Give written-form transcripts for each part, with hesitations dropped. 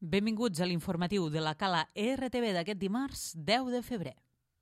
Benvinguts a l'informatiu de la Cala RTV d'aquest dimarts 10 de febrer.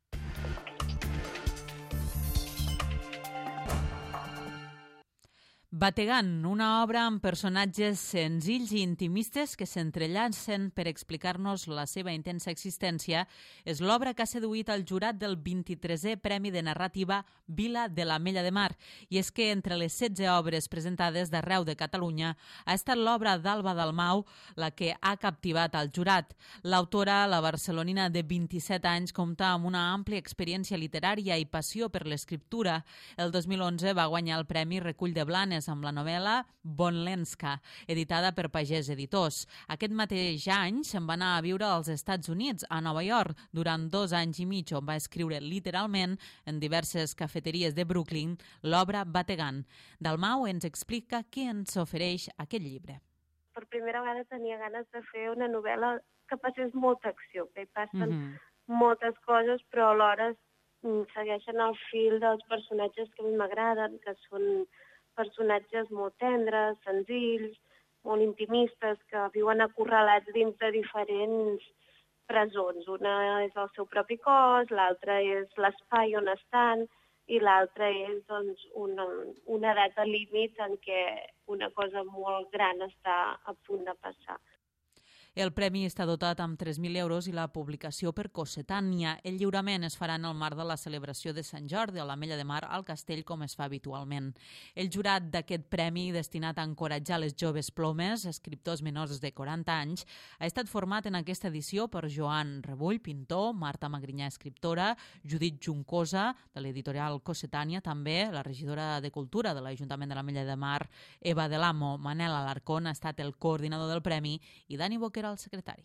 Bategant, una obra amb personatges senzills i intimistes que s'entrellacen per explicar-nos la seva intensa existència, és l'obra que ha seduït el jurat del 23è Premi de Narrativa Vila de l'Ametlla de Mar. I és que entre les 16 obres presentades d'arreu de Catalunya ha estat l'obra d'Alba Dalmau la que ha captivat el jurat. L'autora, la barcelonina de 27 anys, compta amb una àmplia experiència literària i passió per l'escriptura. El 2011 va guanyar el Premi Recull de Blanes amb la novel·la Bonlenska, editada per Pagès Editors. Aquest mateix any se'n va anar a viure als Estats Units, a Nova York, durant 2 anys i mig, on va escriure literalment en diverses cafeteries de Brooklyn l'obra Bategant. Dalmau ens explica què ens ofereix aquest llibre. Per primera vegada tenia ganes de fer una novel·la que passés molta acció, que hi passen moltes coses, però alhora segueixen el fil dels personatges que a mi m'agraden, que són personatges molt tendres, senzills, molt intimistes, que viuen acorralats dins de diferents presons. Una és el seu propi cos, l'altra és l'espai on estan i l'altra és doncs, una data límit en què una cosa molt gran està a punt de passar. El premi està dotat amb 3.000 euros i la publicació per Cossetània. El lliurament es farà en el marc de la celebració de Sant Jordi a l'Ametlla de Mar al Castell, com es fa habitualment. El jurat d'aquest premi, destinat a encoratjar les joves plomes, escriptors menors de 40 anys, ha estat format en aquesta edició per Joan Rebull, pintor, Marta Magrinyà, escriptora, Judit Juncosa, de l'editorial Cossetània, també la regidora de Cultura de l'Ajuntament de l'Ametlla de Mar, Eva Delamo, Manel Alarcón ha estat el coordinador del premi i Dani Boquera el secretari.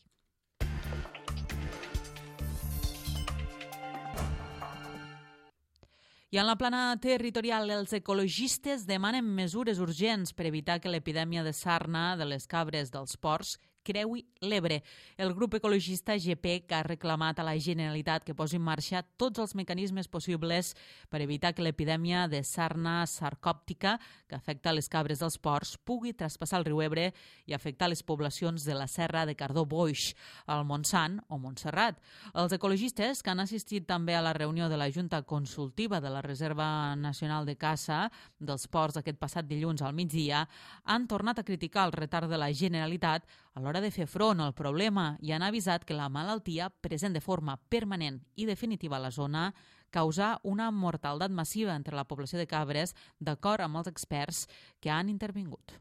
I en la plana territorial, els ecologistes demanen mesures urgents per evitar que l'epidèmia de sarna de les cabres dels porcs creui l'Ebre. El grup ecologista GPEC ha reclamat a la Generalitat que posi en marxa tots els mecanismes possibles per evitar que l'epidèmia de sarna sarcòptica que afecta les cabres dels porcs pugui traspassar el riu Ebre i afectar les poblacions de la Serra de Cardó-Boix, al Montsant o Montserrat. Els ecologistes, que han assistit també a la reunió de la Junta Consultiva de la Reserva Nacional de Caça dels Porcs aquest passat dilluns al migdia, han tornat a criticar el retard de la Generalitat a l'hora de fer front al problema i han avisat que la malaltia, present de forma permanent i definitiva a la zona, causa una mortaldat massiva entre la població de cabres, d'acord amb els experts que han intervingut.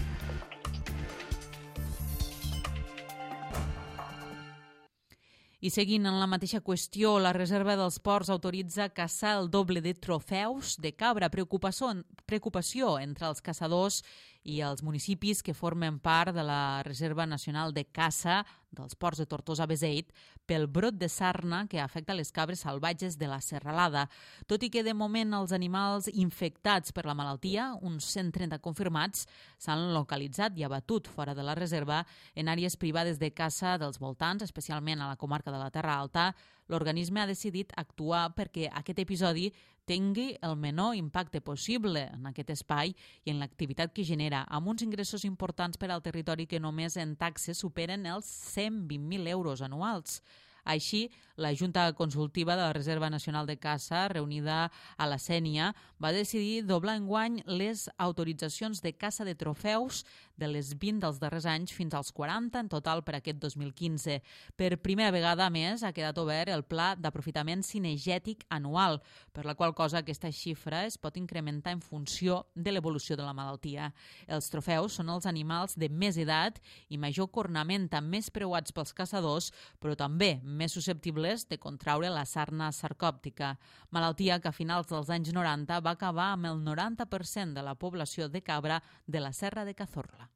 I seguint en la mateixa qüestió, la Reserva dels Ports autoritza caçar el doble de trofeus de cabra. Preocupació entre els caçadors i els municipis que formen part de la Reserva Nacional de Caça dels Ports de Tortosa-Beseit pel brot de sarna que afecta les cabres salvatges de la Serralada. Tot i que de moment els animals infectats per la malaltia, uns 130 confirmats, s'han localitzat i abatut fora de la reserva en àrees privades de caça dels voltants, especialment a la comarca de la Terra Alta. L'organisme ha decidit actuar perquè aquest episodi tingui el menor impacte possible en aquest espai i en l'activitat que genera, amb uns ingressos importants per al territori que només en taxes superen els 120.000 euros anuals. Així, la Junta Consultiva de la Reserva Nacional de Caça, reunida a la Sénia, va decidir doblar enguany les autoritzacions de caça de trofeus de les 20 dels darrers anys fins als 40 en total per aquest 2015. Per primera vegada, a més, ha quedat obert el pla d'aprofitament cinegètic anual, per la qual cosa aquesta xifra es pot incrementar en funció de l'evolució de la malaltia. Els trofeus són els animals de més edat i major cornamenta, més preuats pels caçadors, però també més susceptibles de contraure la sarna sarcòptica, malaltia que a finals dels anys 90 va acabar amb el 90% de la població de cabra de la Serra de Cazorla.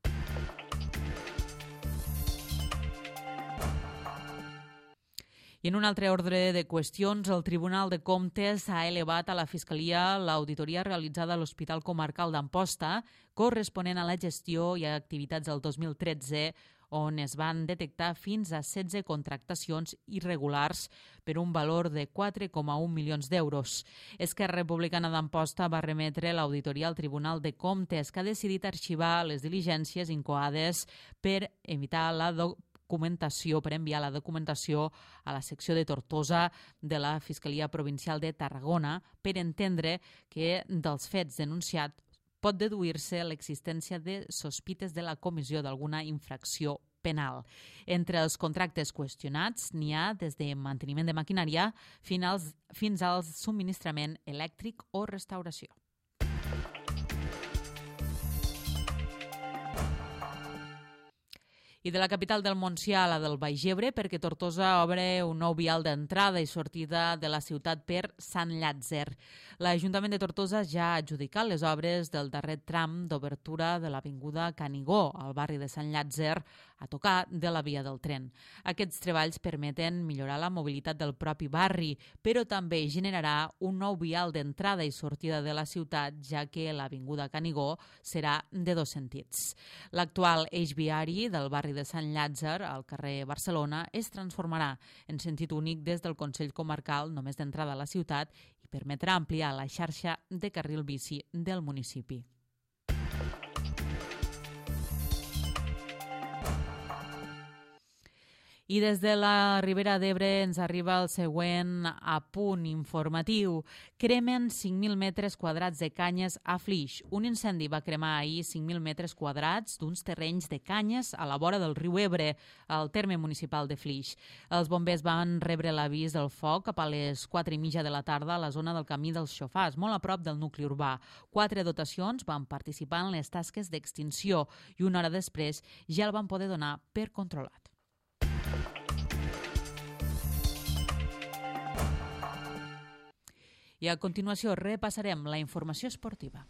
I en un altre ordre de qüestions, el Tribunal de Comptes ha elevat a la Fiscalia l'auditoria realitzada a l'Hospital Comarcal d'Amposta, corresponent a la gestió i a activitats del 2013, on es van detectar fins a 16 contractacions irregulars per un valor de 4,1 milions d'euros. Esquerra Republicana d'Amposta va remetre l'auditoria al Tribunal de Comptes, que ha decidit arxivar les diligències incoades per evitar per enviar la documentació a la secció de Tortosa de la Fiscalia Provincial de Tarragona per entendre que dels fets denunciats pot deduir-se l'existència de sospites de la comissió d'alguna infracció penal. Entre els contractes qüestionats n'hi ha des de manteniment de maquinària fins al subministrament elèctric o restauració. I de la capital del Montsià a la del Baix Ebre, perquè Tortosa obre un nou vial d'entrada i sortida de la ciutat per Sant Llàtzer. L'Ajuntament de Tortosa ja ha adjudicat les obres del darrer tram d'obertura de l'avinguda Canigó, al barri de Sant Llàtzer, a tocar de la via del tren. Aquests treballs permeten millorar la mobilitat del propi barri, però també generarà un nou vial d'entrada i sortida de la ciutat, ja que l'avinguda Canigó serà de dos sentits. L'actual eix viari del barri de Sant Llàtzer, al carrer Barcelona, es transformarà en sentit únic des del Consell Comarcal només d'entrada a la ciutat i permetrà ampliar la xarxa de carril bici del municipi. I des de la Ribera d'Ebre ens arriba el següent apunt informatiu. Cremen 5.000 metres quadrats de canyes a Flix. Un incendi va cremar ahir 5.000 metres quadrats d'uns terrenys de canyes a la vora del riu Ebre, al terme municipal de Flix. Els bombers van rebre l'avís del foc cap a les 4:30 de la tarda a la zona del camí dels Xofars, molt a prop del nucli urbà. 4 dotacions van participar en les tasques d'extinció i una hora després ja el van poder donar per controlat. I a continuació repassarem la informació esportiva.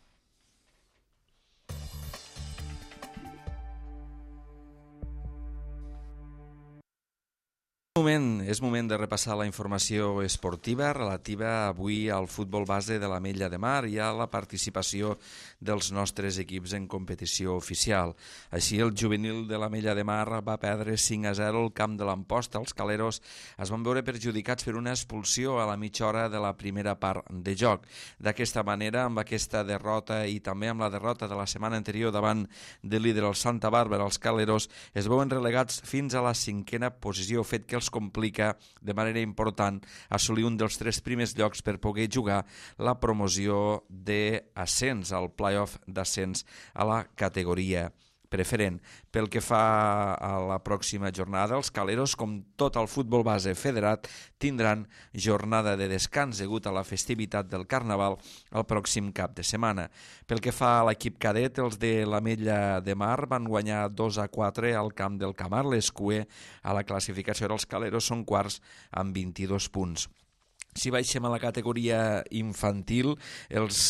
És moment de repassar la informació esportiva relativa avui al futbol base de l'Ametlla de Mar i a la participació dels nostres equips en competició oficial. Així, el juvenil de l'Ametlla de Mar va perdre 5-0 al camp de l'Amposta. Els caleros es van veure perjudicats per una expulsió a la mitja hora de la primera part de joc. D'aquesta manera, amb aquesta derrota i també amb la derrota de la setmana anterior davant del líder el Santa Bàrbara, els caleros es veuen relegats fins a la 5a posició, fet que els complica de manera important assolir un dels 3 primers llocs per poder jugar la promoció d'ascens, al play-off d'ascens a la categoria preferent. Pel que fa a la pròxima jornada, els caleros, com tot el futbol base federat, tindran jornada de descans degut a la festivitat del Carnaval el pròxim cap de setmana. Pel que fa a l'equip cadet, els de l'Ametlla de Mar van guanyar 2-4 al camp del Camar. L'Escuer a la classificació dels caleros són quarts amb 22 punts. Si baixem a la categoria infantil, els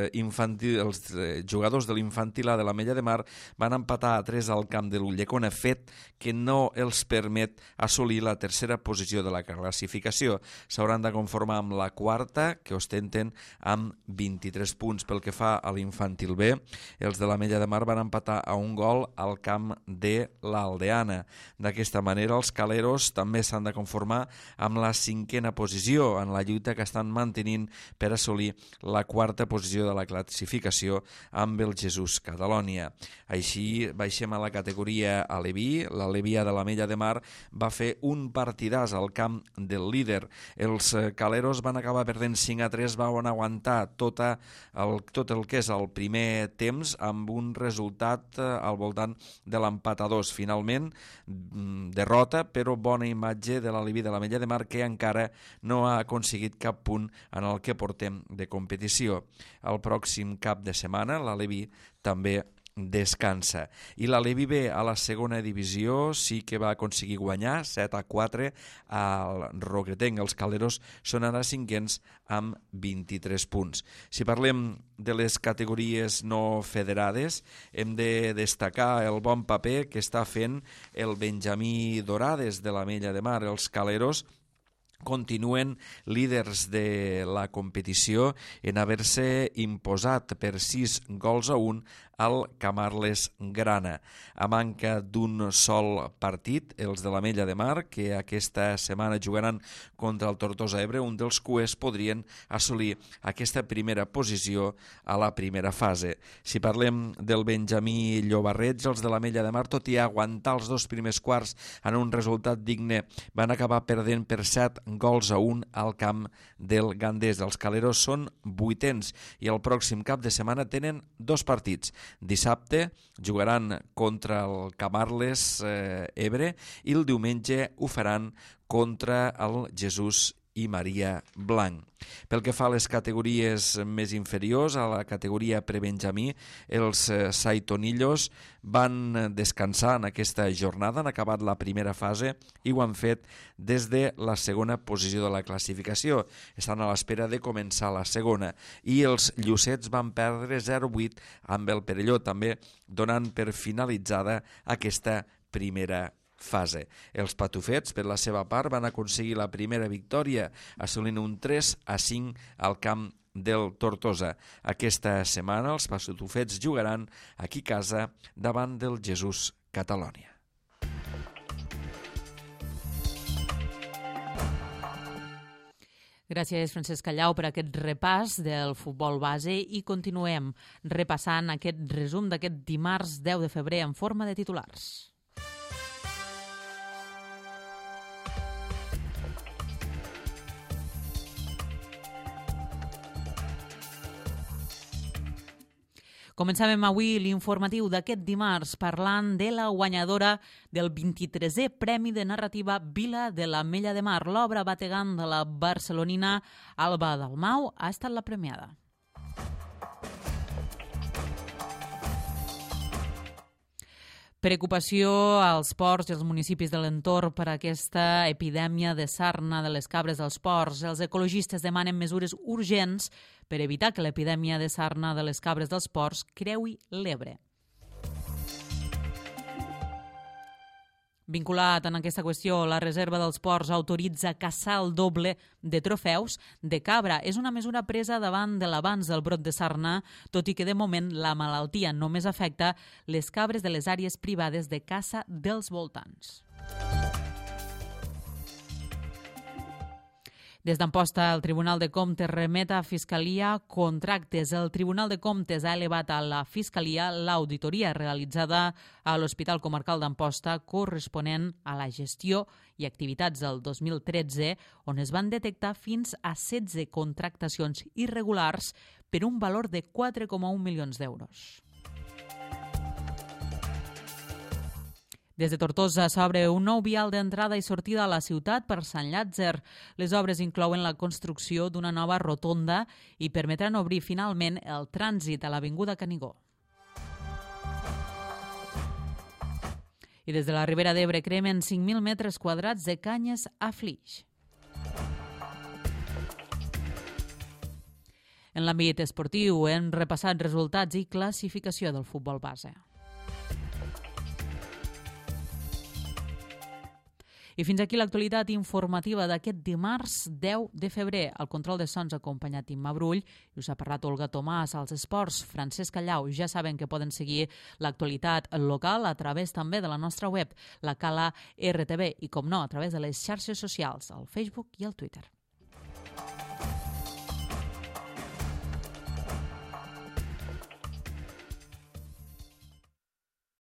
jugadors de l'infantil A de l'Ametlla de Mar van empatar a 3 al camp de l'Ulldecona, fet que no els permet assolir la tercera posició de la classificació. S'hauran de conformar amb la quarta, que ostenten amb 23 punts. Pel que fa a l'infantil B, els de l'Ametlla de Mar van empatar a 1 gol al camp de l'Aldeana. D'aquesta manera, els caleros també s'han de conformar amb la 5a posició en la lluita que estan mantenint per assolir la 4a posició de la classificació amb el Jesús Catalònia. Així, baixem a la categoria aleví. L'Aleví de l'Ametlla de Mar va fer un partidàs al camp del líder. Els caleros van acabar perdent 5-3, van aguantar tot el que és el primer temps amb un resultat al voltant de l'empat a 2. Finalment, derrota, però bona imatge de l'Aleví de l'Ametlla de Mar, que encara no ha aconseguit cap punt en el que portem de competició. El pròxim cap de setmana l'Aleví també descansa. I l'Aleví B a la segona divisió sí que va aconseguir guanyar 7-4 al Roquetenc. Els caleros són ara 5ens amb 23 punts. Si parlem de les categories no federades, hem de destacar el bon paper que està fent el Benjamí Dorades de l'Ametlla de Mar. Els caleros continuen líders de la competició en haver-se imposat per 6-1 al Camarles Grana. A manca d'un sol partit, els de l'Ametlla de Mar, que aquesta setmana jugaran contra el Tortosa Ebre, un dels cuers podrien assolir aquesta primera posició a la primera fase. Si parlem del Benjamí Llobarreig, els de l'Ametlla de Mar, tot i aguantar els dos primers quarts en un resultat digne, van acabar perdent per 7-1 al camp del Gandés. Els caleros són 8ens i el pròxim cap de setmana tenen dos partits. Dissabte jugaran contra el Camarles Ebre i el diumenge ho faran contra el Jesús i Maria Blanc. Pel que fa a les categories més inferiors, a la categoria prebenjamí, els Saitonillos van descansar en aquesta jornada, han acabat la primera fase i ho han fet des de la segona posició de la classificació. Estan a l'espera de començar la segona. I els Llucets van perdre 0-8 amb el Perelló, també donant per finalitzada aquesta primera fase. Els Patufets, per la seva part, van aconseguir la primera victòria, assolint un 3-5 al camp del Tortosa. Aquesta setmana els Patufets jugaran aquí a casa davant del Jesús Catalònia. Gràcies, Francesc Callau, per aquest repàs del futbol base i continuem repassant aquest resum d'aquest dimarts 10 de febrer en forma de titulars. Començàvem avui l'informatiu d'aquest dimarts parlant de la guanyadora del 23è Premi de Narrativa Vila de l'Ametlla de Mar. L'obra bategant de la barcelonina Alba Dalmau ha estat la premiada. Preocupació als ports i als municipis de l'entorn per aquesta epidèmia de sarna de les cabres dels ports. Els ecologistes demanen mesures urgents per evitar que l'epidèmia de sarna de les cabres dels ports creui l'Ebre. Vinculat en aquesta qüestió, la Reserva dels Ports autoritza caçar el doble de trofeus de cabra. És una mesura presa davant de l'avanç del brot de sarna, tot i que de moment la malaltia només afecta les cabres de les àrees privades de caça dels voltants. Des d'Amposta, el Tribunal de Comptes remet a Fiscalia contractes. El Tribunal de Comptes ha elevat a la Fiscalia l'auditoria realitzada a l'Hospital Comarcal d'Amposta corresponent a la gestió i activitats del 2013, on es van detectar fins a 16 contractacions irregulars per un valor de 4,1 milions d'euros. Des de Tortosa s'obre un nou vial d'entrada i sortida a la ciutat per Sant Llàtzer. Les obres inclouen la construcció d'una nova rotonda i permetran obrir finalment el trànsit a l'avinguda Canigó. I des de la Ribera d'Ebre cremen 5.000 metres quadrats de canyes a Flix. En l'àmbit esportiu hem repassat resultats i classificació del futbol base. I fins aquí l'actualitat informativa d'aquest dimarts 10 de febrer. Al control de sons acompanyat Imma Brull i us ha parlat Olga Tomàs. Als esports, Francesc Callau. Ja saben que poden seguir l'actualitat local a través també de la nostra web, la Cala RTV, i com no, a través de les xarxes socials, el Facebook i el Twitter.